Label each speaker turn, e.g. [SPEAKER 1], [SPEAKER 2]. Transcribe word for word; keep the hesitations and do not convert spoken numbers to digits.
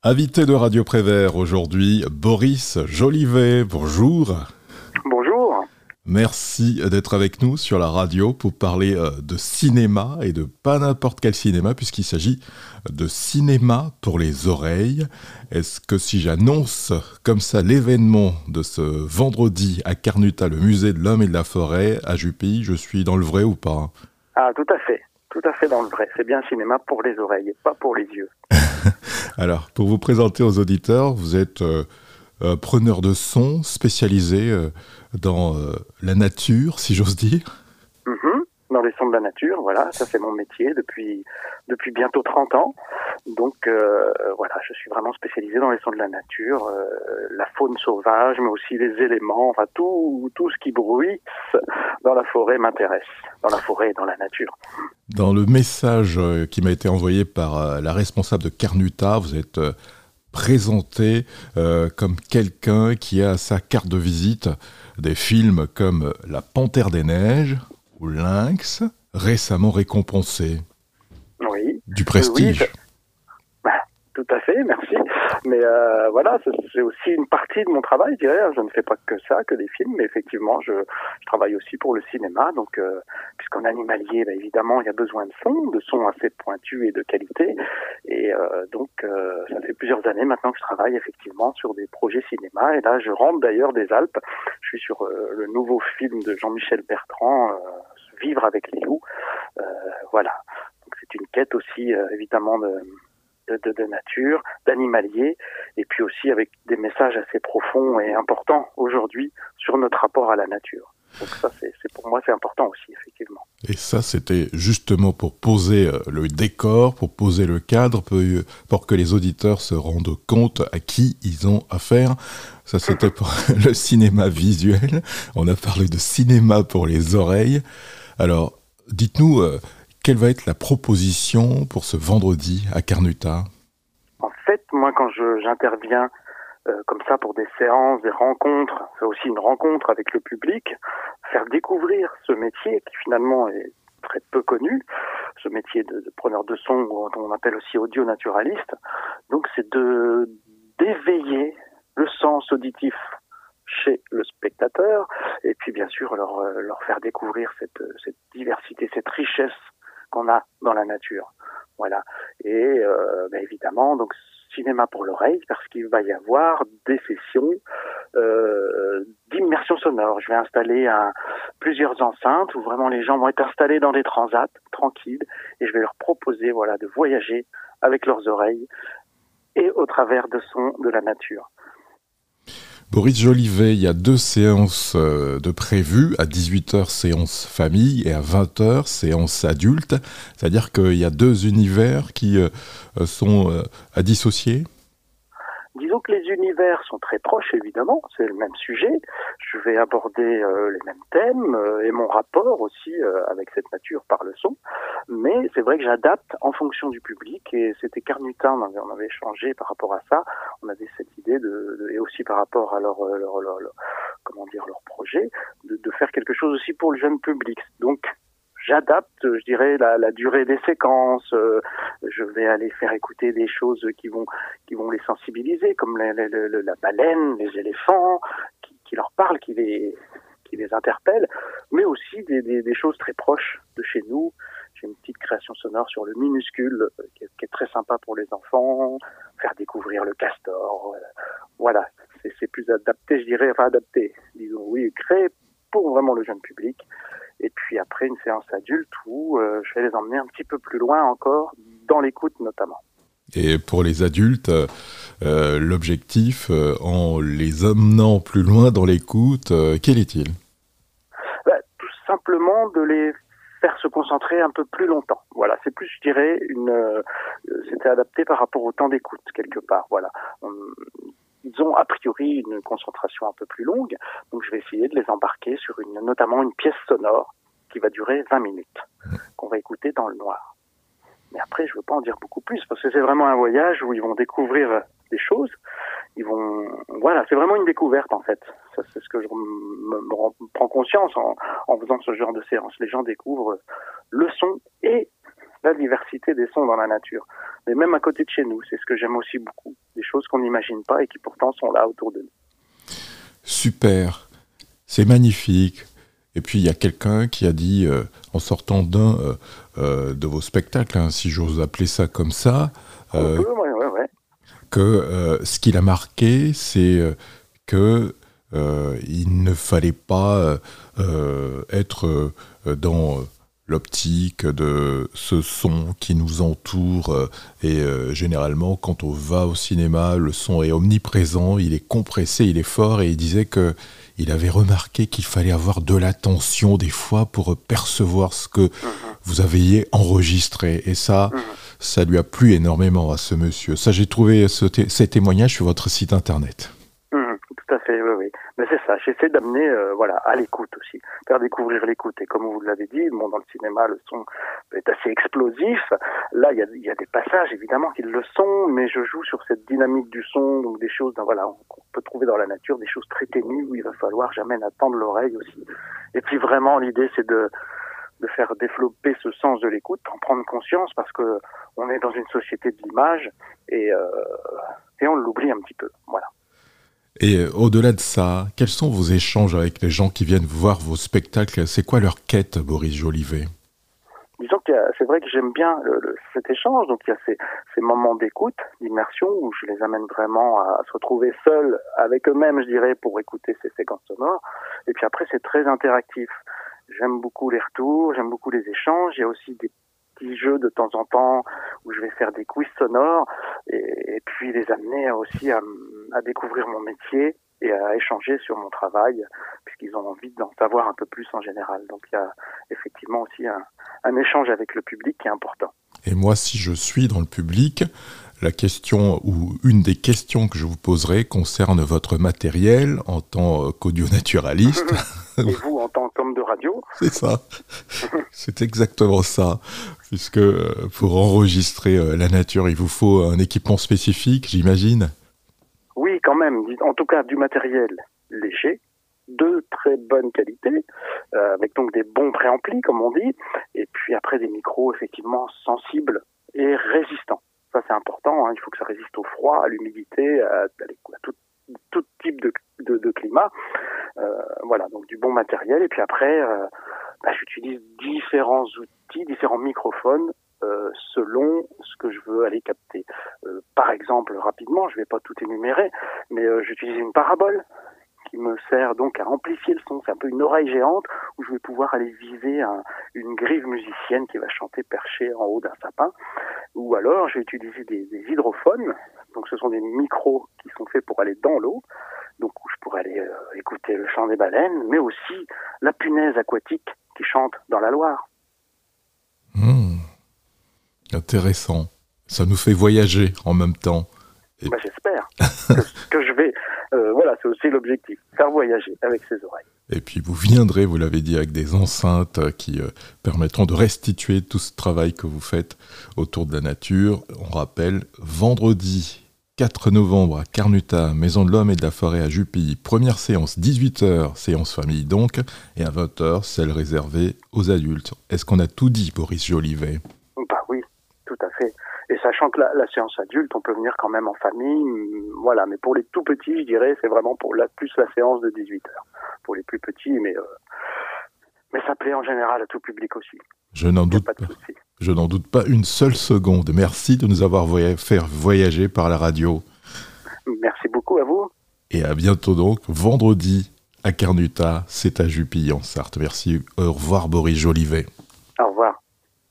[SPEAKER 1] Invité de Radio Prévert aujourd'hui, Boris Jolivet. Bonjour.
[SPEAKER 2] Bonjour.
[SPEAKER 1] Merci d'être avec nous sur la radio pour parler de cinéma et de pas n'importe quel cinéma puisqu'il s'agit de cinéma pour les oreilles. Est-ce que si j'annonce comme ça l'événement de ce vendredi à Carnuta, le musée de l'homme et de la forêt à Jupille, je suis dans le vrai ou pas ?
[SPEAKER 2] Ah, tout à fait. Tout à fait dans le vrai. C'est bien un cinéma pour les oreilles, pas pour les yeux.
[SPEAKER 1] Alors, pour vous présenter aux auditeurs, vous êtes euh, euh, preneur de son spécialisé euh, dans euh, la nature, si j'ose dire.
[SPEAKER 2] Mm-hmm. Dans les sons de la nature, voilà, ça c'est mon métier depuis depuis bientôt trente ans. Donc euh, voilà, je suis vraiment spécialisé dans les sons de la nature, euh, la faune sauvage, mais aussi les éléments, enfin tout tout ce qui bruisse dans la forêt m'intéresse, dans la forêt et dans la nature.
[SPEAKER 1] Dans le message euh, qui m'a été envoyé par euh, la responsable de Carnuta, vous êtes euh, présenté euh, comme quelqu'un qui a à sa carte de visite des films comme La Panthère des Neiges ou Lynx, récemment récompensés.
[SPEAKER 2] Oui.
[SPEAKER 1] Du prestige.
[SPEAKER 2] Oui, bah, tout à fait, merci. Mais euh, voilà, c'est, c'est aussi une partie de mon travail, je dirais. Je ne fais pas que ça, que des films, mais effectivement, je, je travaille aussi pour le cinéma. Donc, euh, puisqu'en animalier, bah, évidemment, il y a besoin de sons, de sons assez pointus et de qualité. Et euh, donc, euh, ça fait plusieurs années maintenant que je travaille effectivement sur des projets cinéma. Et là, je rentre d'ailleurs des Alpes. Je suis sur euh, le nouveau film de Jean-Michel Bertrand, euh, Vivre avec les loups. Euh, voilà. Donc, c'est une quête aussi, euh, évidemment, de... De, de, de nature, d'animalier, et puis aussi avec des messages assez profonds et importants aujourd'hui sur notre rapport à la nature. Donc ça, c'est, c'est pour moi, c'est important aussi, effectivement.
[SPEAKER 1] Et ça, c'était justement pour poser le décor, pour poser le cadre, pour que les auditeurs se rendent compte à qui ils ont affaire. Ça, c'était pour le cinéma visuel. On a parlé de cinéma pour les oreilles. Alors, dites-nous... Euh, quelle va être la proposition pour ce vendredi à Carnuta ?
[SPEAKER 2] En fait, moi, quand je, j'interviens euh, comme ça pour des séances, des rencontres, c'est aussi une rencontre avec le public, faire découvrir ce métier qui finalement est très peu connu, ce métier de, de preneur de son, dont on appelle aussi audio-naturaliste. Donc, c'est de d'éveiller le sens auditif chez le spectateur, et puis bien sûr leur, leur faire découvrir cette, cette diversité, cette richesse qu'on a dans la nature. Voilà. Et euh, bah évidemment, donc cinéma pour l'oreille, parce qu'il va y avoir des sessions euh, d'immersion sonore. Je vais installer un, plusieurs enceintes où vraiment les gens vont être installés dans des transats tranquilles, et je vais leur proposer, voilà, de voyager avec leurs oreilles et au travers de sons de la nature.
[SPEAKER 1] Boris Jolivet, il y a deux séances de prévues, à dix-huit heures séance famille et à vingt heures séance adulte, c'est-à-dire qu'il y a deux univers qui euh, sont euh, à dissocier.
[SPEAKER 2] Disons que les univers sont très proches, évidemment, c'est le même sujet. Je vais aborder euh, les mêmes thèmes euh, et mon rapport aussi euh, avec cette nature par le son. Mais c'est vrai que j'adapte en fonction du public, et c'était Carnuta, on avait, on avait échangé par rapport à ça. On avait cette idée de, de et aussi par rapport à leur, leur, leur, leur comment dire, leur projet, de, de faire quelque chose aussi pour le jeune public. Donc, j'adapte, je dirais, la, la durée des séquences. Euh, je vais aller faire écouter des choses qui vont, qui vont les sensibiliser, comme les, les, les, la baleine, les éléphants, qui, qui leur parlent, qui les, qui les interpellent, mais aussi des, des, des choses très proches de chez nous. J'ai une petite création sonore sur le minuscule euh, qui, est, qui est très sympa pour les enfants, faire découvrir le castor. Euh, voilà, c'est, c'est plus adapté, je dirais, enfin adapté, disons, oui, créé pour vraiment le jeune public. Et puis après, une séance adulte où euh, je vais les emmener un petit peu plus loin encore, dans l'écoute notamment.
[SPEAKER 1] Et pour les adultes, euh, l'objectif, euh, en les emmenant plus loin dans l'écoute, euh, quel est-il ?
[SPEAKER 2] Bah, tout simplement de les faire se concentrer un peu plus longtemps. Voilà, c'est plus, je dirais, une, euh, c'était adapté par rapport au temps d'écoute, quelque part. Voilà. On, Ils ont a priori une concentration un peu plus longue, donc je vais essayer de les embarquer sur une, notamment une pièce sonore qui va durer vingt minutes, qu'on va écouter dans le noir. Mais après, je veux pas en dire beaucoup plus, parce que c'est vraiment un voyage où ils vont découvrir des choses. Ils vont, voilà, c'est vraiment une découverte en fait. Ça, c'est ce que je me, me rends, prends conscience en, en faisant ce genre de séance. Les gens découvrent le son et la diversité des sons dans la nature. Mais même à côté de chez nous, c'est ce que j'aime aussi beaucoup. Des des choses qu'on n'imagine pas et qui pourtant sont là autour de nous.
[SPEAKER 1] Super, c'est magnifique. Et puis il y a quelqu'un qui a dit, euh, en sortant d'un euh, euh, de vos spectacles, hein, si j'ose appeler ça comme ça, euh,
[SPEAKER 2] On peut, ouais, ouais, ouais.
[SPEAKER 1] que euh, ce qui l'a marqué, c'est euh, que euh, il ne fallait pas euh, euh, être euh, dans euh, l'optique de ce son qui nous entoure euh, et euh, généralement quand on va au cinéma, le son est omniprésent, il est compressé, il est fort et il disait que il avait remarqué qu'il fallait avoir de l'attention des fois pour percevoir ce que
[SPEAKER 2] Mhm.
[SPEAKER 1] vous aviez enregistré et ça,
[SPEAKER 2] Mhm.
[SPEAKER 1] ça lui a plu énormément à ce monsieur. Ça, j'ai trouvé ce té- ces témoignages sur votre site internet.
[SPEAKER 2] Mhm. Tout à fait, oui, oui. Mais c'est ça, j'essaie d'amener euh, voilà, à l'écoute aussi, faire découvrir l'écoute. Et comme vous l'avez dit, bon, dans le cinéma, le son est assez explosif. Là, il y a, il y a des passages, évidemment, qui le sont, mais je joue sur cette dynamique du son, donc des choses ben, voilà, qu'on peut trouver dans la nature, des choses très ténues où il va falloir jamais attendre l'oreille aussi. Et puis vraiment, l'idée, c'est de, de faire développer ce sens de l'écoute, en prendre conscience, parce que on est dans une société de l'image et, euh, et on l'oublie un petit peu. Voilà.
[SPEAKER 1] Et euh, au-delà de ça, quels sont vos échanges avec les gens qui viennent voir vos spectacles? C'est quoi leur quête, Boris Jolivet?
[SPEAKER 2] Disons que c'est vrai que j'aime bien le, le, cet échange, donc il y a ces, ces moments d'écoute, d'immersion, où je les amène vraiment à, à se retrouver seuls avec eux-mêmes, je dirais, pour écouter ces séquences sonores. Et puis après, c'est très interactif. J'aime beaucoup les retours, j'aime beaucoup les échanges. Il y a aussi des petits jeux de temps en temps où je vais faire des quiz sonores et, et puis les amener aussi à, à découvrir mon métier et à échanger sur mon travail, puisqu'ils ont envie d'en savoir un peu plus en général. Donc il y a effectivement aussi un, un échange avec le public qui est important.
[SPEAKER 1] Et moi, si je suis dans le public, la question ou une des questions que je vous poserai concerne votre matériel en tant qu'audio-naturaliste.
[SPEAKER 2] Et vous, en tant qu'homme de radio?
[SPEAKER 1] C'est ça, c'est exactement ça, puisque pour enregistrer la nature, il vous faut un équipement spécifique, j'imagine.
[SPEAKER 2] Oui, quand même, en tout cas du matériel léger, de très bonne qualité, euh, avec donc des bons préamplis, comme on dit, et puis après des micros effectivement sensibles et résistants. Ça c'est important, hein, il faut que ça résiste au froid, à l'humidité, à, à tout, tout type de, de, de climat. Euh, voilà, donc du bon matériel, et puis après, euh, bah, j'utilise différents outils, différents microphones, Euh, selon ce que je veux aller capter. Euh, par exemple, rapidement, je ne vais pas tout énumérer, mais euh, j'utilise une parabole qui me sert donc à amplifier le son. C'est un peu une oreille géante où je vais pouvoir aller viser un, une grive musicienne qui va chanter perchée en haut d'un sapin. Ou alors, je vais utiliser des, des hydrophones. Donc, ce sont des micros qui sont faits pour aller dans l'eau. Donc, où je pourrais aller euh, écouter le chant des baleines, mais aussi la punaise aquatique qui chante dans la Loire.
[SPEAKER 1] Mmh. Intéressant. Ça nous fait voyager en même temps.
[SPEAKER 2] Et... Bah, j'espère que, que je vais... Euh, voilà, c'est aussi l'objectif, faire voyager avec ses oreilles.
[SPEAKER 1] Et puis vous viendrez, vous l'avez dit, avec des enceintes qui euh, permettront de restituer tout ce travail que vous faites autour de la nature. On rappelle, vendredi quatre novembre à Carnuta, Maison de l'Homme et de la Forêt à Jupille. Première séance, dix-huit heures, séance famille donc, et à vingt heures, celle réservée aux adultes. Est-ce qu'on a tout dit, Boris Jolivet?
[SPEAKER 2] Bah oui, tout à fait. Et sachant que la, la séance adulte, on peut venir quand même en famille, voilà. Mais pour les tout petits, je dirais, c'est vraiment pour la, plus la séance de dix-huit heures. Pour les plus petits, mais, euh, mais ça plaît en général à tout public aussi.
[SPEAKER 1] Je n'en doute
[SPEAKER 2] pas.
[SPEAKER 1] pas. Je n'en doute pas une seule seconde. Merci de nous avoir voy- fait voyager par la radio.
[SPEAKER 2] Merci beaucoup à vous.
[SPEAKER 1] Et à bientôt donc, vendredi à Carnuta, c'est à Jupille en Sarthe. Merci. Au revoir Boris Jolivet.
[SPEAKER 2] Au revoir.